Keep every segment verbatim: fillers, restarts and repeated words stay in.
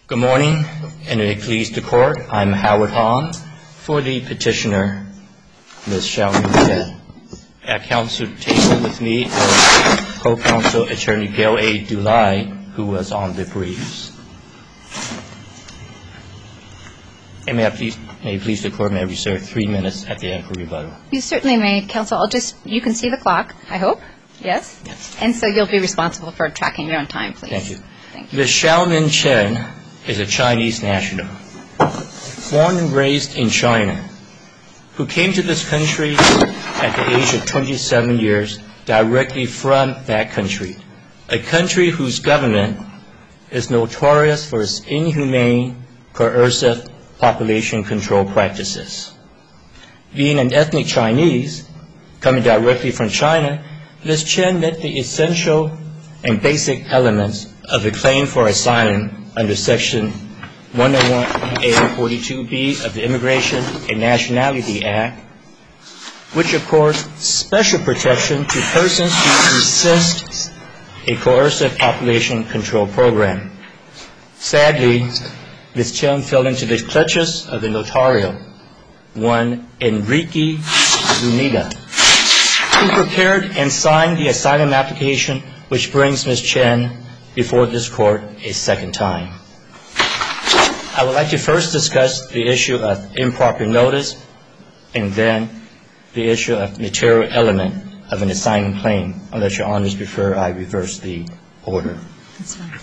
Good morning, and may it please the Court. I'm Howard Hong for the petitioner, Miz Xiaomin Chen. At counsel table with me is co-counsel attorney Gail A. Dulai, who was on the briefs. And may I please, may it please the Court, may I reserve three minutes at the end for rebuttal? You certainly may, counsel. I'll just, you can see the clock, I hope. Yes? Yes. And so you'll be responsible for tracking your own time, please. Thank you. Thank you. Miz Xiaomin Chen is a Chinese national, born and raised in China, who came to this country at the age of twenty-seven years directly from that country, a country whose government is notorious for its inhumane, coercive population control practices. Being an ethnic Chinese, coming directly from China, Miz Chen met the essential and basic elements of a claim for asylum under Section one oh one A forty-two B of the Immigration and Nationality Act, which accords special protection to persons who resist a coercive population control program. Sadly, Miz Chen fell into the clutches of the notario, one Enrique Zuniga, who prepared and signed the asylum application which brings Miz Chen before this Court a second time. I would like to first discuss the issue of improper notice and then the issue of material element of an asylum claim, unless Your Honors prefer I reverse the order. That's fine.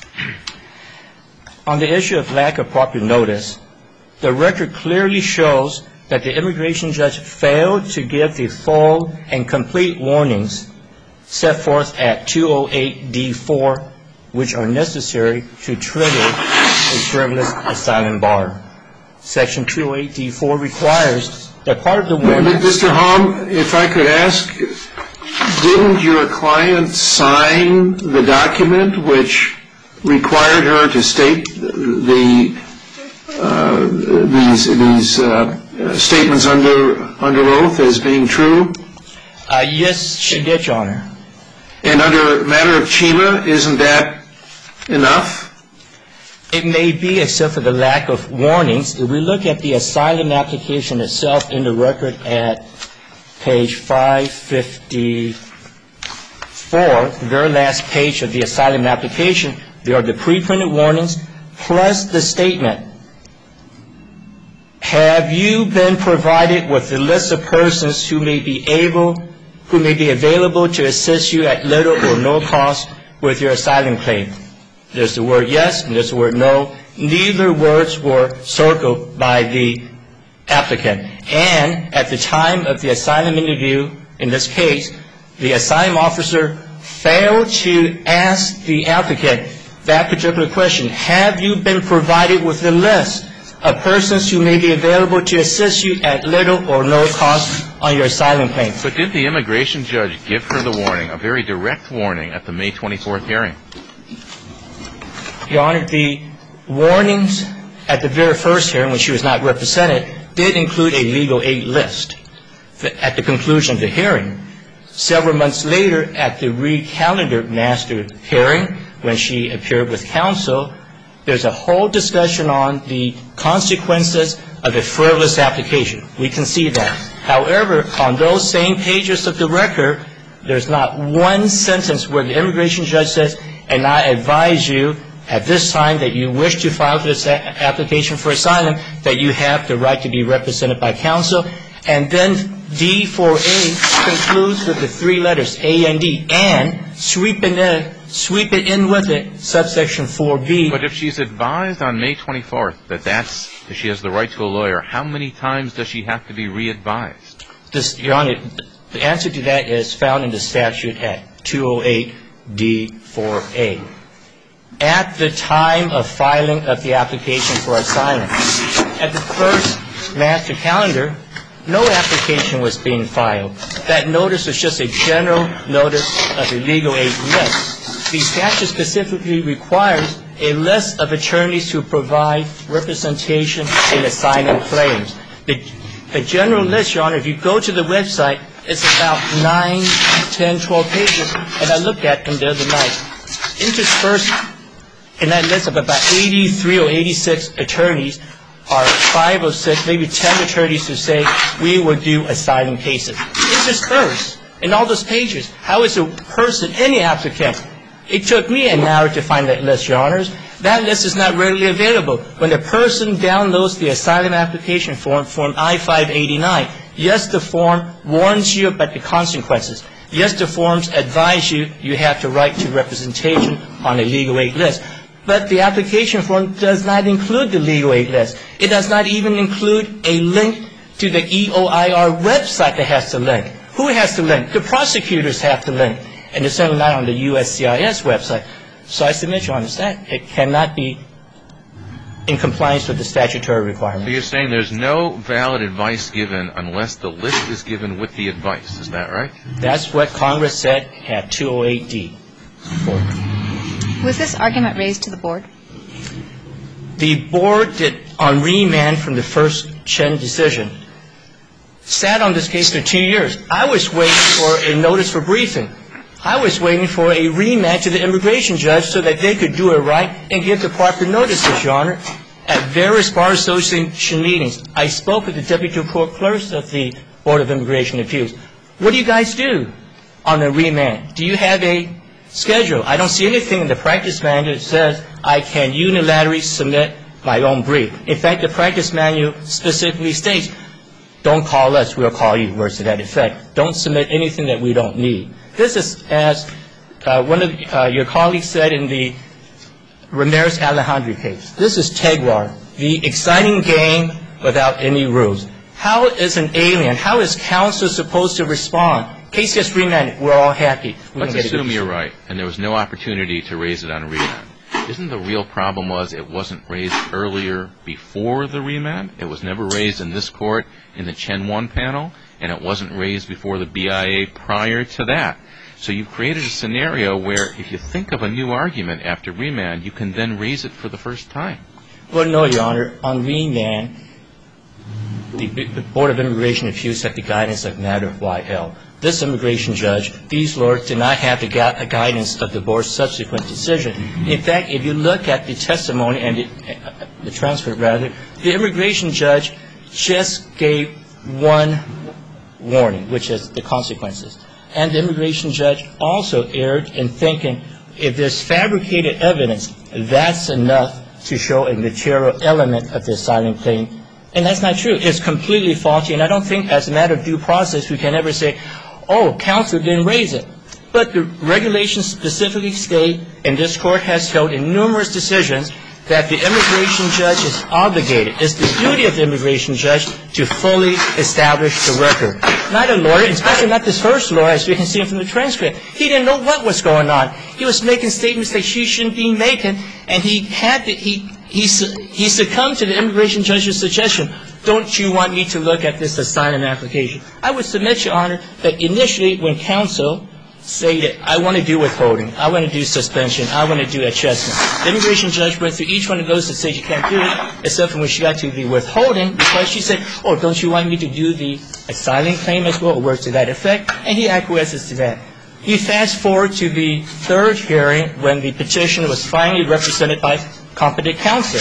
On the issue of lack of proper notice, the record clearly shows that the immigration judge failed to give the full and complete warnings set forth at two oh eight D four, which are necessary to trigger a frivolous asylum bar. Section two oh eight D four requires that part of the warning... Mister Hom, if I could ask, didn't your client sign the document which required her to state the uh, these these uh, statements under under oath as being true? Uh, yes, she did, Your Honor. And under matter of Chima, isn't that enough? It may be, except for the lack of warnings. If we look at the asylum application itself in the record at page five fifty-four, the very last page of the asylum application, there are the pre-printed warnings plus the statement. Have you been provided with a list of persons who may be able, who may be available to assist you at little or no cost with your asylum claim? There's the word yes and there's the word no. Neither words were circled by the applicant. And at the time of the asylum interview, in this case, the asylum officer failed to ask the applicant that particular question. Have you been provided with a list of persons who may be available to assist you at little or no cost on your asylum claim? But did the immigration judge give her the warning, a very direct warning, at the May twenty-fourth hearing? Your Honor, the warnings at the very first hearing, when she was not represented, did include a legal aid list at the conclusion of the hearing. Several months later, at the re-calendared master hearing, when she appeared with counsel, there's a whole discussion on the consequences of a frivolous application. We can see that. However, on those same pages of the record, there's not one sentence where the immigration judge says, and I advise you at this time that you wish to file for this application for asylum, that you have the right to be represented by counsel. And then D four A concludes with the three letters A and D, and sweep it in, sweep it in with it, subsection four B. But if she's advised on May twenty-fourth that that's, that she has the right to a lawyer, how many times does she have to be re-advised? This, Your Honor, the answer to that is found in the statute at two oh eight D four A. At the time of filing of the application for asylum, at the first master calendar, no application was being filed. That notice was just a general notice of a legal aid list. The statute specifically requires a list of attorneys who provide representation in asylum claims. The, the general list, Your Honor, if you go to the website, it's about nine, ten, twelve pages, and I looked at them the other night. Interspersed in that list of about eighty-three or eighty-six attorneys are five or six, maybe ten attorneys who say we will do asylum cases. It's just hers. In all those pages, how is a person, any applicant? It took me an hour to find that list, Your Honors. That list is not readily available. When a person downloads the asylum application form, Form I five eighty-nine, yes, the form warns you about the consequences. Yes, the forms advise you you have to write to representation on a legal aid list. But the application form does not include the legal aid list. It does not even include a link to the E O I R website that has to link. Who has to link? The prosecutors have to link. And it's certainly not on the U S C I S website. So I submit, Your Honor, that it cannot be in compliance with the statutory requirements. So you're saying there's no valid advice given unless the list is given with the advice. Is that right? That's what Congress said at two oh eight D. Was this argument raised to the board? The board did, on remand from the first Chen decision, sat on this case for two years. I was waiting for a notice for briefing. I was waiting for a remand to the immigration judge so that they could do it right and give the proper notices, Your Honor. At various bar association meetings, I spoke with the deputy court clerks of the Board of Immigration Appeals. What do you guys do on a remand? Do you have a schedule? I don't see anything in the practice manual that says I can unilaterally submit my own brief. In fact, the practice manual specifically states, don't call us, we'll call you, words to that effect. Don't submit anything that we don't need. This is, as uh, one of uh, your colleagues said in the Ramirez-Alejandro case, this is Tegwar, the exciting game without any rules. How is an alien, how is counsel supposed to respond? Case gets remanded, we're all happy. We Let's assume you're right, and there was no opportunity to raise it on remand. Isn't the real problem was it wasn't raised earlier before the remand? It was never raised in this court in the Chen one panel, and it wasn't raised before the B I A prior to that. So you've created a scenario where if you think of a new argument after remand, you can then raise it for the first time. Well, no, Your Honor. On remand, the, the Board of Immigration Appeals had the guidance of matter of Y L. This immigration judge, these lawyers did not have the gu- guidance of the board's subsequent decision. In fact, if you look at the testimony and the, uh, the transcript, rather, the immigration judge just gave one warning, which is the consequences. And the immigration judge also erred in thinking if there's fabricated evidence, that's enough to show a material element of the asylum claim. And that's not true. It's completely faulty. And I don't think as a matter of due process we can ever say, oh, counsel didn't raise it. But the regulations specifically state, and this court has held in numerous decisions, that the immigration judge is obligated, it's the duty of the immigration judge to fully establish the record. Not a lawyer, especially not this first lawyer, as we can see from the transcript. He didn't know what was going on. He was making statements that he shouldn't be making, and he had to, he, he, he succumbed to the immigration judge's suggestion, don't you want me to look at this asylum application? I would submit, Your Honor, that initially when counsel stated, I want to do withholding, I want to do suspension, I want to do adjustment, the immigration judge went through each one of those and said you can't do it, except for when she got to the withholding, because she said, oh, don't you want me to do the asylum claim as well, or words to that effect? And he acquiesces to that. You fast forward to the third hearing when the petitioner was finally represented by competent counsel.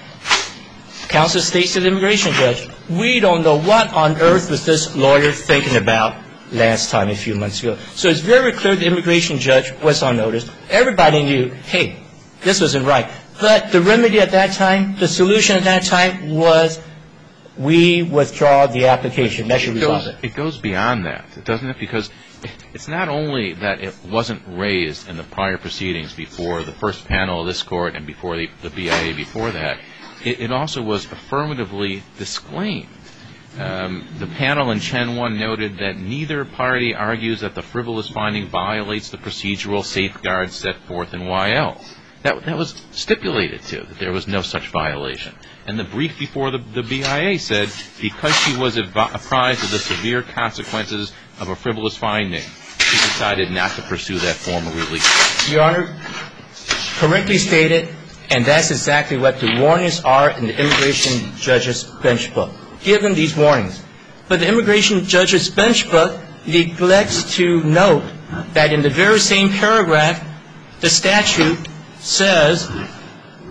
Counsel states to the immigration judge, we don't know what on earth was this lawyer thinking about last time, a few months ago. So it's very clear the immigration judge was on notice. Everybody knew, hey, this wasn't right. But the remedy at that time, the solution at that time was we withdraw the application. That should resolve it. It goes beyond that, doesn't it? Because it's not only that it wasn't raised in the prior proceedings before the first panel of this court and before the, the B I A before that, it, it also was affirmatively disclaimed. Um, the panel in Chen one noted that neither party argues that the frivolous finding violates the procedural safeguards set forth in Y L. That, that was stipulated to, that there was no such violation. And the brief before the, the B I A said because she was advi- apprised of the severe consequences of a frivolous finding, she decided not to pursue that form of relief. Your Honor, correctly stated, and that's exactly what the warnings are in the immigration judge's bench book. Given these warnings. But the immigration judge's bench book neglects to note that in the very same paragraph, the statute says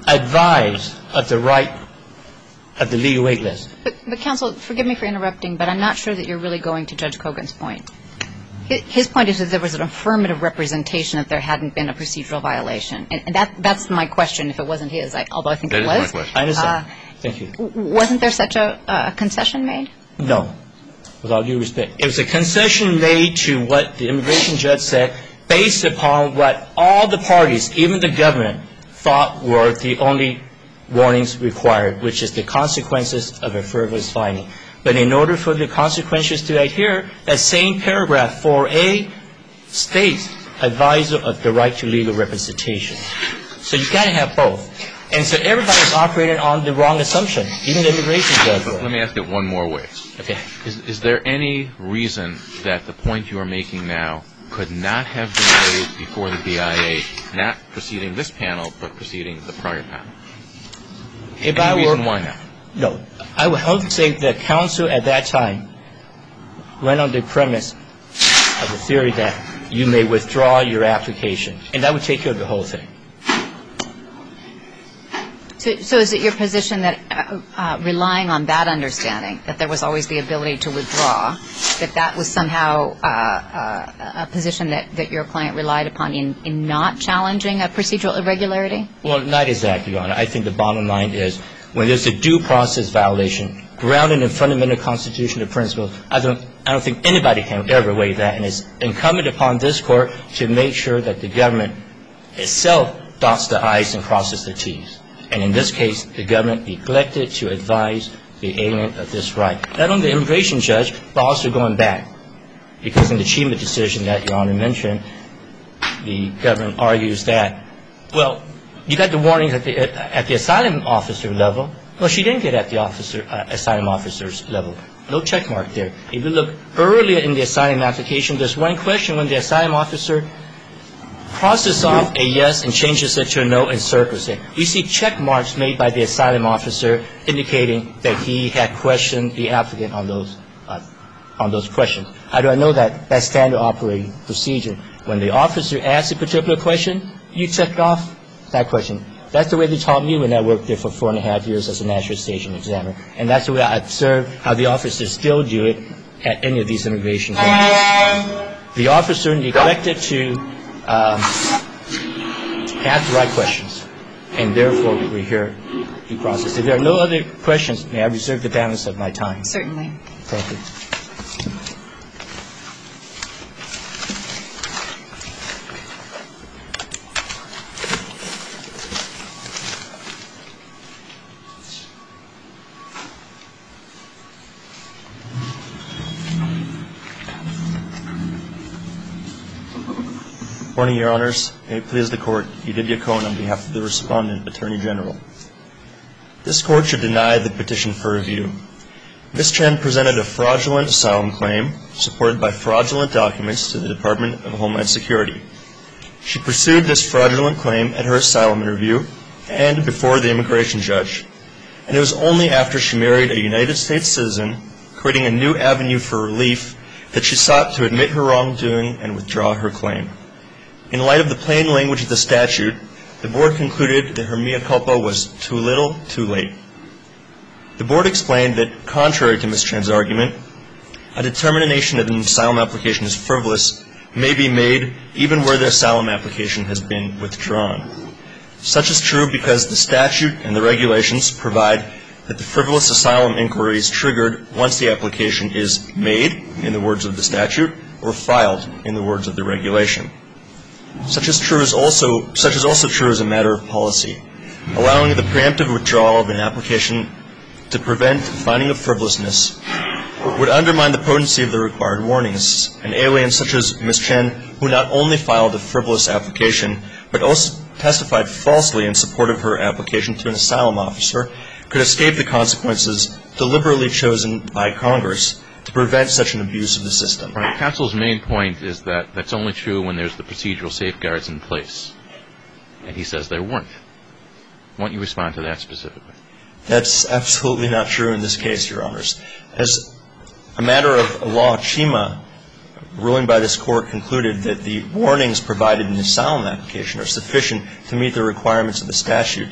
advised of the right of the legal wait list. But, but counsel, forgive me for interrupting, but I'm not sure that you're really going to Judge Kogan's point. His point is that there was an affirmative representation that there hadn't been a procedural violation. And that that's my question, if it wasn't his, I, although I think that it was. was. My question. I understand. Uh, Thank you. Wasn't there such a, a concession made? No, with all due respect. It was a concession made to what the immigration judge said based upon what all the parties, even the government, thought were the only warnings required, which is the consequences of a frivolous finding. But in order for the consequences to adhere, that same paragraph four A states advisor of the right to legal representation. So you've got to have both. And so everybody's operating on the wrong assumption, even the immigration judge. Let me ask it one more way. Okay. Is, is there any reason that the point you are making now could not have been raised before the B I A, not preceding this panel, but preceding the prior panel? If Any I were, reason why not? No. I would hope to say that counsel at that time went on the premise of the theory that you may withdraw your application, and that would take care of the whole thing. So, so is it your position that uh, uh, relying on that understanding, that there was always the ability to withdraw, that that was somehow uh, uh, a position that, that your client relied upon in, in not challenging a procedural irregularity? Well, not exactly, Your Honor. I think the bottom line is when there's a due process violation grounded in fundamental constitutional principles, I don't, I don't think anybody can ever weigh that, and it's incumbent upon this Court to make sure that the government itself dots the I's and crosses the T's. And in this case, the government neglected to advise the alien of this right. Not only the immigration judge, but also going back. Because in the Chima decision that Your Honor mentioned, the government argues that, well, you got the warnings at the, at the asylum officer level. Well, she didn't get at the officer, uh, asylum officer's level. No check mark there. If you look earlier in the asylum application, there's one question when the asylum officer crosses off a yes and changes it to a no and circles it. We see check marks made by the asylum officer indicating that he had questioned the applicant on those uh, on those questions. How do I know that? That's standard operating procedure. When the officer asks a particular question, you check off that question. That's the way they taught me when I worked there for four and a half years as a national station examiner. And that's the way I observe how the officers still do it at any of these immigration hearings. The officer neglected to Um, ask the right questions, and therefore we're here due process. If there are no other questions, may I reserve the balance of my time? Certainly. Thank you. Morning, Your Honors. May it please the Court, Yedidia Cohen on behalf of the Respondent, Attorney General. This Court should deny the petition for review. Miz Chen presented a fraudulent asylum claim supported by fraudulent documents to the Department of Homeland Security. She pursued this fraudulent claim at her asylum interview and before the immigration judge. And it was only after she married a United States citizen, creating a new avenue for relief, that she sought to admit her wrongdoing and withdraw her claim. In light of the plain language of the statute, the Board concluded that her mea culpa was too little, too late. The Board explained that, contrary to Miz Chen's argument, a determination that an asylum application is frivolous may be made even where the asylum application has been withdrawn. Such is true because the statute and the regulations provide that the frivolous asylum inquiry is triggered once the application is made, in the words of the statute, or filed, in the words of the regulation. Such is true as also such is also true as a matter of policy. Allowing the preemptive withdrawal of an application to prevent finding of frivolousness would undermine the potency of the required warnings. An alien such as Miz Chen, who not only filed a frivolous application, but also testified falsely in support of her application to an asylum officer, could escape the consequences deliberately chosen by Congress to prevent such an abuse of the system. Right. Counsel's main point is that that's only true when there's the procedural safeguards in place. And he says there weren't. Why don't you respond to that specifically? That's absolutely not true in this case, Your Honors. As a matter of law, Chima, ruling by this Court, concluded that the warnings provided in the asylum application are sufficient to meet the requirements of the statute.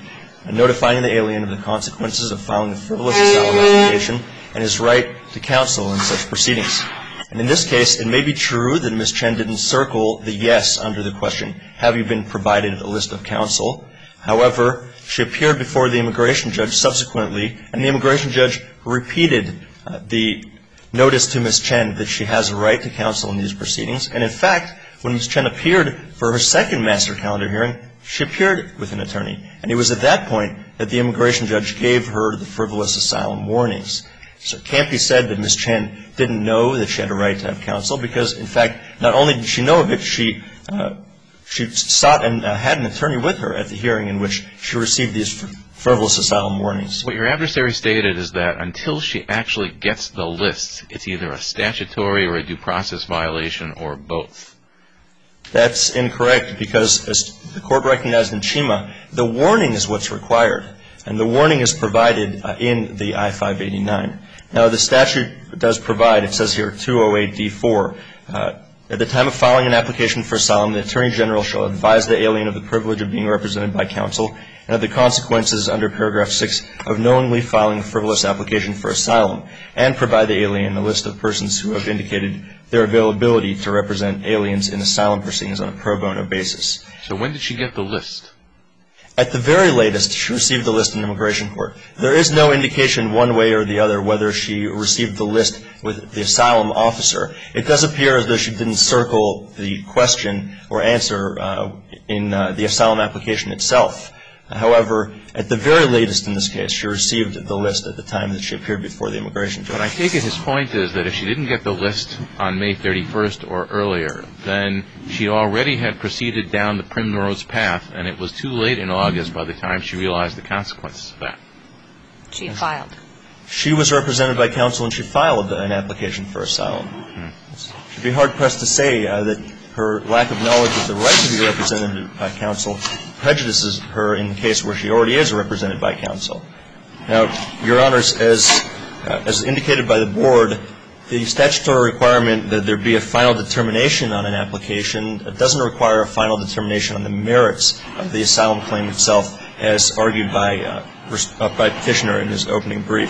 notifying the alien of the consequences of filing a frivolous asylum application and his right to counsel in such proceedings. And in this case, it may be true that Miz Chen didn't circle the yes under the question, have you been provided a list of counsel? However, she appeared before the immigration judge subsequently, and the immigration judge repeated uh, the notice to Miz Chen that she has a right to counsel in these proceedings. And in fact, when Miz Chen appeared for her second master calendar hearing, she appeared with an attorney. And it was at that point that the immigration judge gave her the frivolous asylum warnings. So it can't be said that Miz Chen didn't know that she had a right to have counsel, because, in fact, not only did she know of it, she uh, she sought and uh, had an attorney with her at the hearing in which she received these fr- frivolous asylum warnings. What your adversary stated is that until she actually gets the list, it's either a statutory or a due process violation or both. That's incorrect, because as the court recognized in Chima, the warning is what's required, and the warning is provided uh, in the I five eighty-nine. Now, the statute does provide, it says here, two oh eight D four, uh, at the time of filing an application for asylum, the Attorney General shall advise the alien of the privilege of being represented by counsel and of the consequences under paragraph six of knowingly filing a frivolous application for asylum, and provide the alien a list of persons who have indicated their availability to represent aliens in asylum proceedings on a pro bono basis. So when did she get the list? At the very latest, she received the list in immigration court. There is no indication one way or the other whether she received the list with the asylum officer. It does appear as though she didn't circle the question or answer uh, in uh, the asylum application itself. However, at the very latest in this case, she received the list at the time that she appeared before the immigration judge. But I take it his point is that if she didn't get the list on May thirty-first or earlier, then she already had proceeded down the primrose path, and it was too late in August by the time she realized the consequences of that. She filed. She was represented by counsel, and she filed an application for asylum. Hmm. It should be hard-pressed to say uh, that her lack of knowledge of the right to be represented by counsel prejudices her in the case where she already is represented by counsel. Now, Your Honors, as, uh, as indicated by the Board, the statutory requirement that there be a final determination on an application doesn't require a final determination on the merits of the asylum claim itself, as argued by, uh, uh, by Petitioner in his opening brief.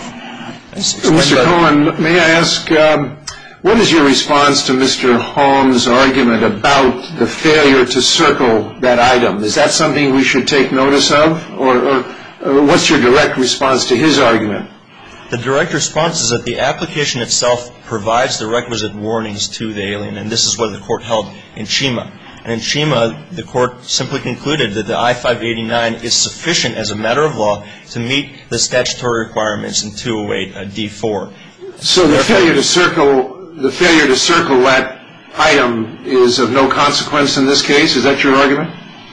Mister Cohen, may I ask, um, what is your response to Mister Holmes' argument about the failure to circle that item? Is that something we should take notice of? Or, or, or what's your direct response to his argument? The direct response is that the application itself provides the requisite warnings to the alien, and this is what the court held in Chima. And in Chima, the court simply concluded that the I five eighty-nine is sufficient as a matter of law to meet the statutory requirements in two oh eight D four. So the failure to circle the failure to circle that item is of no consequence in this case? Is that your argument?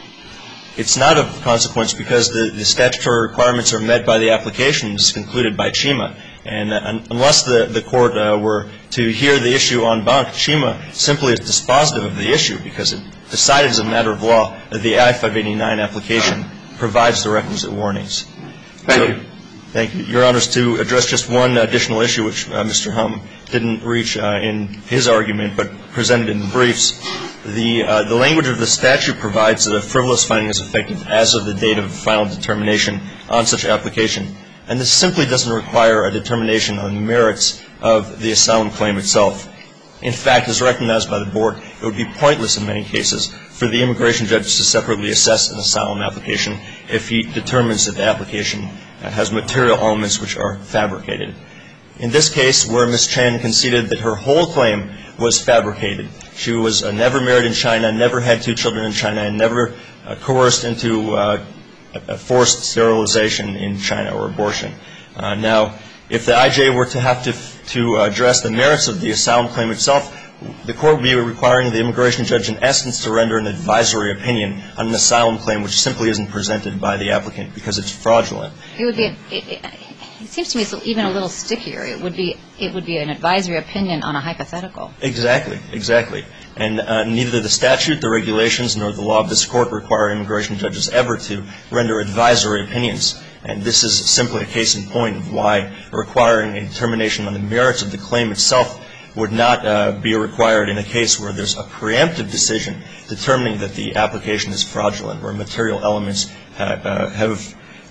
It's not of consequence because the, the statutory requirements are met by the applications concluded by Chima. And uh, unless the, the court uh, were to hear the issue en banc, Chima simply is dispositive of the issue because it decided as a matter of law that the I five eighty-nine application provides the requisite warnings. Thank so, you. Thank you. Your Honors, to address just one additional issue which uh, Mister Hum didn't reach uh, in his argument but presented in the briefs, the, uh, the language of the statute provides that a frivolous finding is effective as of the date of final determination on such application. And this simply doesn't require a determination on the merits of the asylum claim itself. In fact, as recognized by the Board, it would be pointless in many cases for the immigration judge to separately assess an asylum application if he determines that the application has material elements which are fabricated. In this case, where Miz Chen conceded that her whole claim was fabricated, she was uh, never married in China, never had two children in China, and never uh, coerced into uh, a forced sterilization in China or abortion. Uh, now, if the I J were to have to, to address the merits of the asylum claim itself, the court would be requiring the immigration judge in essence to render an advisory opinion on an asylum claim which simply isn't presented by the applicant because it's fraudulent. It would be, a, it, it seems to me it's even a little stickier. It would be, it would be an advisory opinion on a hypothetical. Exactly, exactly. And uh, neither the statute, the regulations, nor the law of this court require immigration judges ever to render advisory opinions. And this is simply a case in point of why requiring a determination on the merits of the claim itself would not uh, be required in a case where there's a preemptive decision determining that the application is fraudulent, where material elements uh, uh, have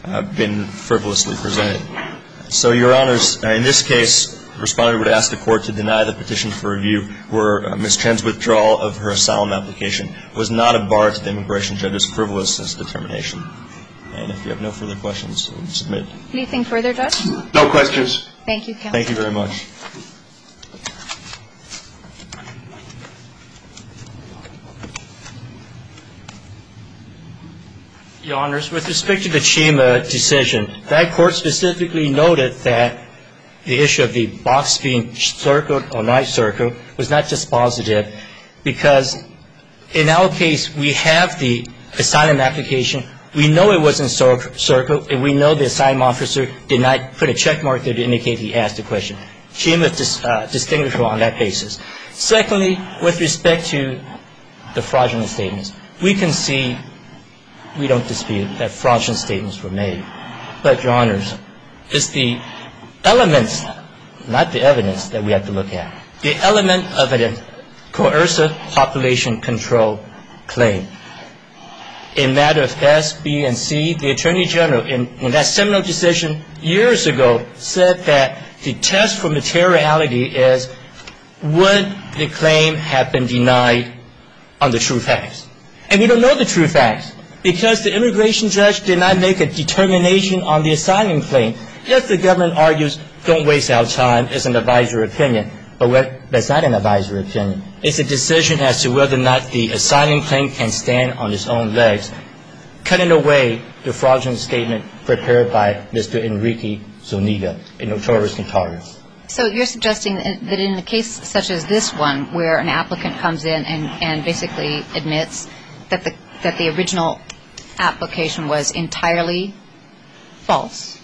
uh, been frivolously presented. So, Your Honors, uh, in this case, the respondent would ask the Court to deny the petition for review where uh, Miz Chen's withdrawal of her asylum application was not a bar to the immigration judge's frivolousness determination. And if you have no further questions, we'll submit. Anything further, Judge? No questions. Thank you, counsel. Thank you very much. Your Honors, with respect to the Chima decision, that court specifically noted that the issue of the box being circled or not circled was not just positive, because in our case, we have the asylum application. We know it wasn't circled, and we know the asylum officer did not put a check mark there to indicate he asked the question. Chima is dis, uh, distinguishable on that basis. Secondly, with respect to the fraudulent statements, we can see, we don't dispute that fraudulent statements were made. But, Your Honors, it's the elements, not the evidence, that we have to look at. The element of a coercive population control claim. In matter of S, B, and C, the Attorney General, in, in that seminal decision years ago, said that the test for materiality is, would the claim have been denied on the true facts? And we don't know the true facts, because the immigration judge did not make a determination on the asylum claim. Yes, the government argues, don't waste our time, it's an advisory opinion. But what, that's not an advisory opinion. It's a decision as to whether or not the asylum claim can stand on its own legs, cutting away the fraudulent statement prepared by Mister Enrique Zuniga, a notorious notorious. So you're suggesting that in a case such as this one, where an applicant comes in and, and basically admits that the, that the original application was entirely false,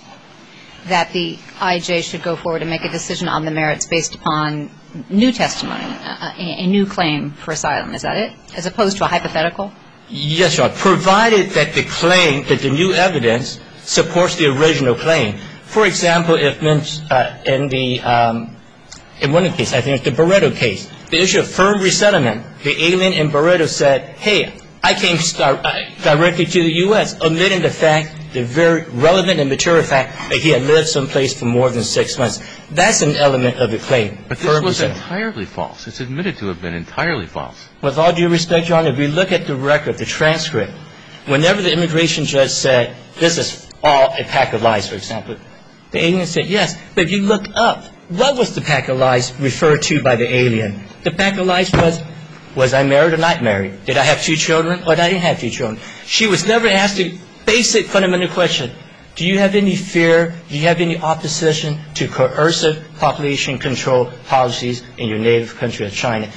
that the I J should go forward and make a decision on the merits based upon new testimony, a, a new claim for asylum. Is that it? As opposed to a hypothetical? Yes, Your Honor. Provided that the claim, that the new evidence supports the original claim. For example, if uh, in the um, in one case, I think it's the Barreto case, the issue of firm resettlement, the alien in Barreto said, hey, I came start, uh, directly to the U S, omitting the fact, the very relevant and material fact that he had lived someplace for more than six months. That's an element of the claim. But this was entirely false. It's admitted to have been entirely false. With all due respect, Your Honor, if we look at the record, the transcript, whenever the immigration judge said, this is all a pack of lies, for example, the alien said, yes, but if you look up, what was the pack of lies referred to by the alien? The pack of lies was, was I married or not married? Did I have two children or I didn't have two children? She was never asked the basic fundamental question, do you have any fear, do you have any opposition to coercive population control policies in your native country of China?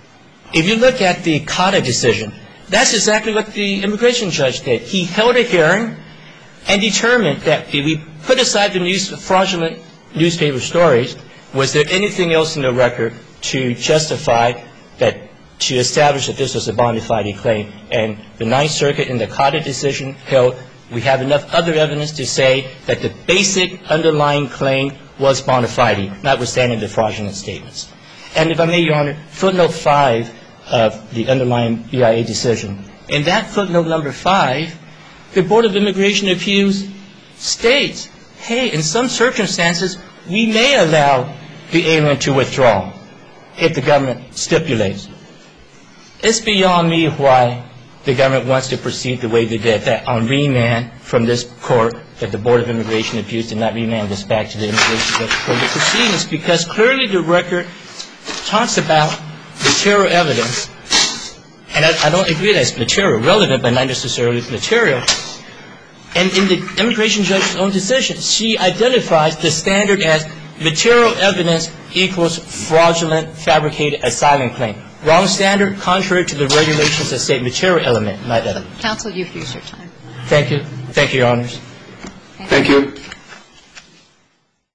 If you look at the Kata decision, that's exactly what the immigration judge did. He held a hearing and determined that if we put aside the news, fraudulent newspaper stories, was there anything else in the record to justify that, to establish that this was a bona fide claim? And the Ninth Circuit in the Kata decision held we have enough other evidence to say that the basic underlying claim was bona fide, notwithstanding the fraudulent statements. And if I may, Your Honor, footnote five of the underlying B I A decision. In that footnote number five, the Board of Immigration Appeals states, hey, in some circumstances, we may allow the alien to withdraw if the government stipulates. It's beyond me why the government wants to proceed the way they did, that on remand from this court, that the Board of Immigration Appeals did not remand this back to the immigration judge for the proceedings, because clearly the record talks about material evidence, and I, I don't agree that it's material, relevant, but not necessarily material. And in the immigration judge's own decision, she identifies the standard as material evidence equals fraudulent, fabricated asylum claim. Wrong standard, contrary to the regulations that say material element, not element. Counsel, you've used your time. Thank you. Thank you, Your Honors. Thank you.